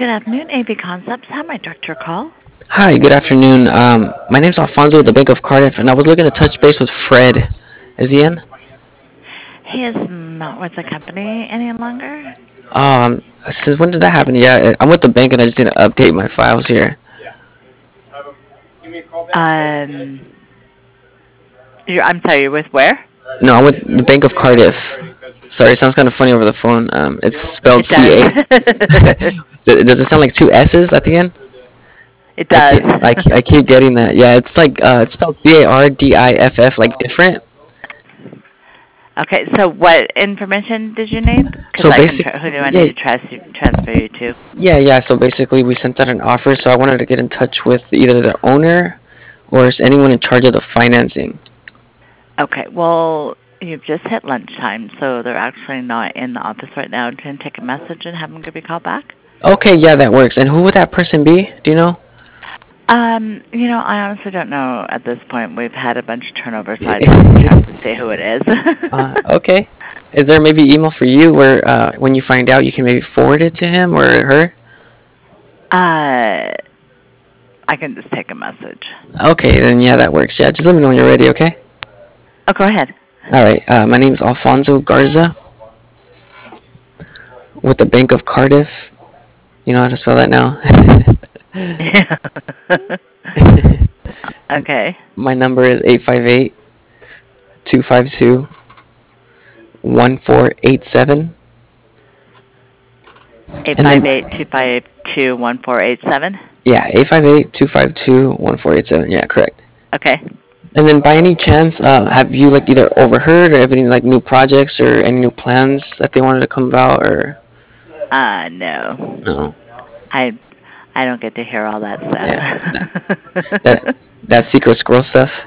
Good afternoon, AV Concepts. How may I direct your call? Hi, good afternoon. My name's Alfonso with the Bank of Cardiff, and I was looking to touch base with Fred. Is he in? He is not with the company any longer. Since when did that happen? Yeah, I'm with the bank, and I just need to update my files here. Um, I'm sorry, you're with where? No, I'm with the Bank of Cardiff. Sorry, it sounds kind of funny over the phone. It's spelled It does. C A. Does it sound like two S's at the end? It does. I keep getting that. Yeah, it's like it's spelled Cardiff, like different. Okay, so what information did you need? Because So I can. basic, Who do I yeah, need to transfer you to? yeah. So basically, we sent out an offer. So I wanted to get in touch with either the owner or is anyone in charge of the financing. Okay, well, you've just hit lunchtime, so they're actually not in the office right now. Can I take a message and have them give you a call back? Okay, yeah, that works. And who would that person be? Do you know? I honestly don't know at this point. We've had a bunch of turnover, so I'd have to check to see who it is. Okay. Is there maybe email for you where when you find out you can maybe forward it to him or her? uh, I can just take a message. Okay, then yeah, that works. Yeah, just let me know when you're ready, okay? Oh, go ahead. All right. My name's Alfonso Garza with the Bank of Cardiff. You know how to spell that now? Yeah. Okay. My number is 858-252-1487. Eight And five then eight 252 1487. yeah, 858-252-1487. Yeah, correct. Okay. And then by any chance, have you like either overheard or have any like new projects or any new plans that they wanted to come about or No. no? I I don't get to hear all that Yeah, stuff. that that secret squirrel stuff.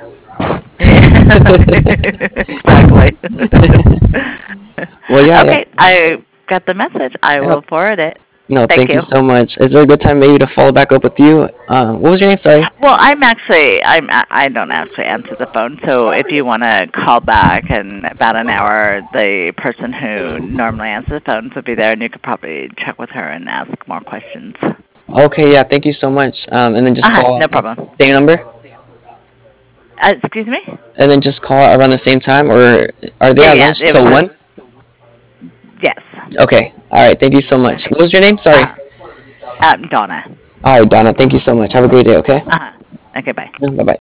Exactly. Well, yeah, yeah, Okay, I got the message. I yeah. will forward it. No, Thank thank you you. so much. Is there a good time maybe to follow back up with you? What was your name? Sorry. Well, I don't actually answer the phone, so if you want to call back in about an hour, the person who normally answers the phones will be there, and you could probably check with her and ask more questions. Okay, yeah, thank you so much. And then just call No problem. same number, Excuse me? and then just call around the same time, or are they Yeah, at yeah, lunch it till was one? yes. Okay, all right. Thank you so much. What was your name? Sorry. Uh, Donna. All right, Donna. Thank you so much. Have a great day. Okay. Okay, bye. Bye bye.